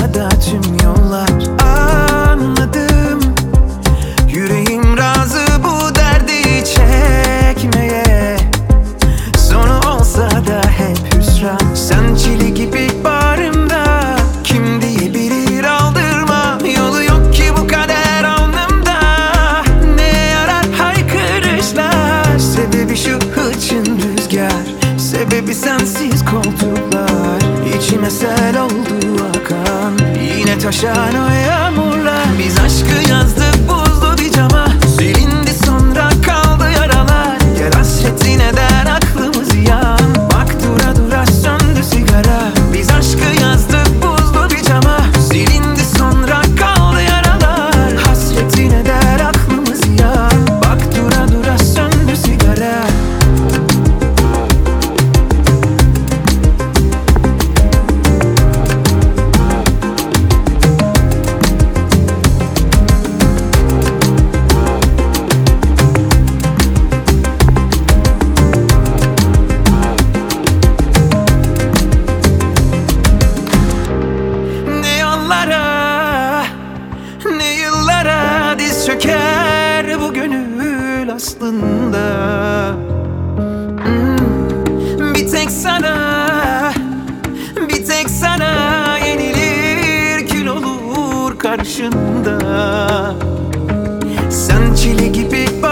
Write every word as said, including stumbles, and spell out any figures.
da tüm yollar. Anladım, yüreğim razı bu derdi çekmeye. Sonu olsa da hep hüsran. Sen çile gibi bağrımda, kim diyebilir aldırma. Yolu yok ki bu kader alnımda. Ne yarar haykırışlar? Sebebi şu hırçın rüzgar, sebebi sensiz koltuklar. İçime sel oldu akan, yine taşan o yağmurlar. Biz aşkı yazdık buzlu bir cama, silindi sonra kaldı yaralar. Gel hasretine der aklımız yan, bak dura dura söndü sigara. Biz aşkı yazdık buzlu bir cama, silindi sonra kaldı yaralar. Hasretine der aklımız yan, bak dura dura söndü sigara. Ne yıllara diz çöker bu gönül aslında. hmm. Bir tek sana, bir tek sana yenilir, kül olur karşında. Sen çile gibi